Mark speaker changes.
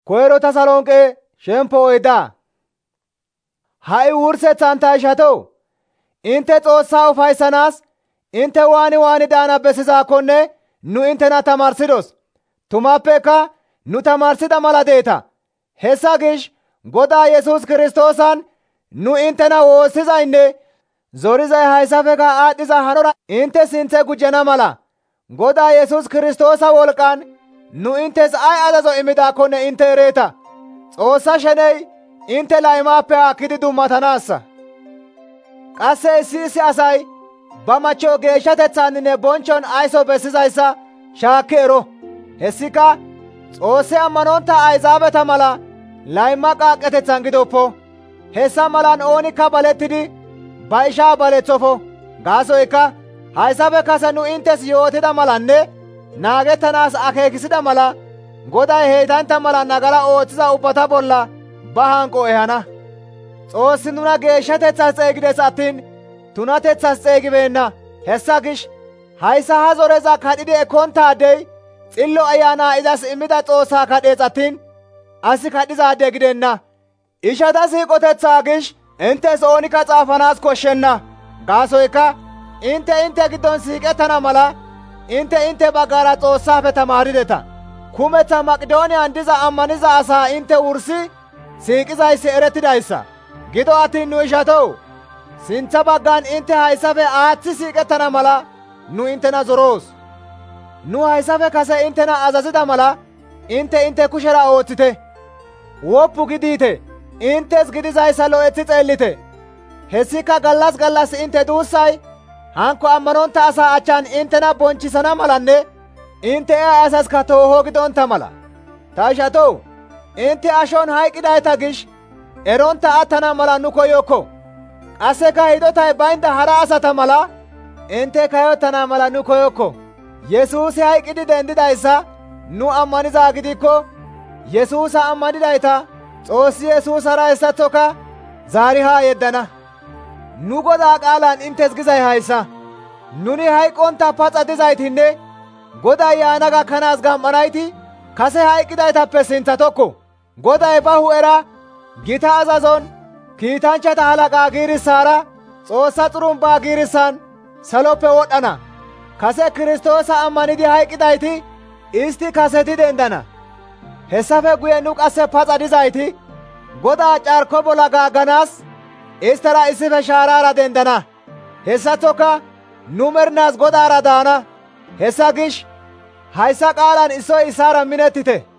Speaker 1: Koyro Tasalonqe shempo oyda. Ha'i wursethan ta ishatoo, intte Xoossaa ufayssanaas intte waani daana bessizaakonne nu inttena tamaarsidos. Tumappeka nu tamaarsida mala deeta. Hessa gish Godaa Yesus Kirstoosan nu inttena woossizaynne zorizay hayssafekka aadhdhiza hanora intte sinthe gujjana mala Godaa Yesus Kirstoosa wolqqan nu inttes ay azazo immidaakkonne intte ereeta. Xoossa sheney intte laymaappe haakkidi dummatanaassa. Qasse issi asay ba machcho geeshshateththaninne bonchchon ayso bessizayssa shaakki ero. Hessika Xoossi ammanontta Ayzaabeta mala layma qaaqqeteththan gidoppo. Hessa malan oonikka balettidi ba ishaa baleththofo. Gaasoykka hayssafe kase nu inttes yootida malanne naagettanaas akeekisida mala Goday heytantta mala nagara ooththiza ubbata bolla ba hanqo ehana. Xoossi nuna geeshshateththas xeygides attiin tunateththas xeygibeenna. Hessa gish hayssa ha zoreza kadhidi ekkonttaadey Xillo Ayana izas immida Xoossaa kadhees attiin asi kadhizaade gidenna. Ishata siiqoteththaa gish inttes oonikka xaafanaas koshshenna. Gaasoykka intte giddon siiqettana mala intte baggara Xoossaafe tamaarideta. Kumeththa Maqidooniyan diza ammaniza asaa intte wursi siiqizayssi erettidayssa. Gido attiin nu ishatoo, sintha baggan intte hayssafe aaththi siiqettana mala nu inttena zoroos. Nu hayssafe kase inttena azazida mala intte kushera ooththite. Woppu gidiite, inttes gidizayssa lo'eththi xeellite. Hessika gallas intte duussay hankko ammanontta asaa achchan inttena bonchchisana malanne intte ay asaska tooho gidonta mala. Ta ishatoo, intte ashon hayqqidayta gish eronta attana mala nu koyokko. Qasseka hidotay baynda hara asata mala intte kayottana mala nu koyokko. Yesuusi hayqqidi dendidayssa nu ammanizaa gidikko Yesuusa ammanidayta Xoossi Yesuusara hessaththoka zaari haa yeddana. Nu Godaa qaalan inttes gizay hayssa: nuni hayqqonta paxa dizaytinne Goday yaana gakkanaas gam7anayti kase hayqqidaytappe sinthatokko. Goday ba hu'era gita azazon kiitanchchata halaqaa giirissaara Xoossa xurumbbaa giirissan saloppe wodhdhana. Kase Kiristoosa ammanidi hayqqidayti isti kaseti dendana. Hessafe guye nu qasse paxa dizayti Godaa carko bolla gaagganaas isttara issife shaaraara dendana. Hessaththoka nu merinaas Godaara daana. Hessa gish hayssa qaalan issoy issaara minettite.